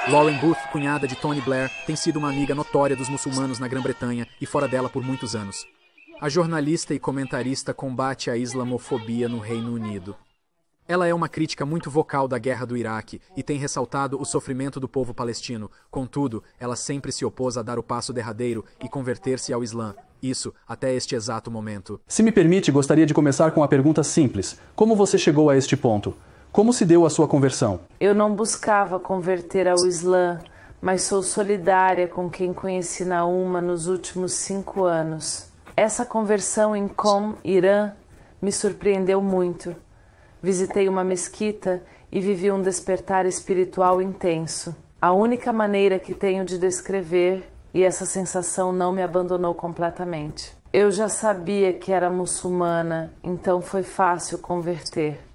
Lauren Booth, cunhada de Tony Blair, tem sido uma amiga notória dos muçulmanos na Grã-Bretanha e fora dela por muitos anos. A jornalista e comentarista combate a islamofobia no Reino Unido. Ela é uma crítica muito vocal da guerra do Iraque e tem ressaltado o sofrimento do povo palestino. Contudo, ela sempre se opôs a dar o passo derradeiro e converter-se ao Islã. Isso, até este exato momento. Se me permite, gostaria de começar com uma pergunta simples. Como você chegou a este ponto? Como se deu a sua conversão? Eu não buscava converter ao Islã, mas sou solidária com quem conheci na UMA nos últimos 5 anos. Essa conversão em Qom, Irã, me surpreendeu muito. Visitei uma mesquita e vivi um despertar espiritual intenso. A única maneira que tenho de descrever, e essa sensação não me abandonou completamente. Eu já sabia que era muçulmana, então foi fácil converter.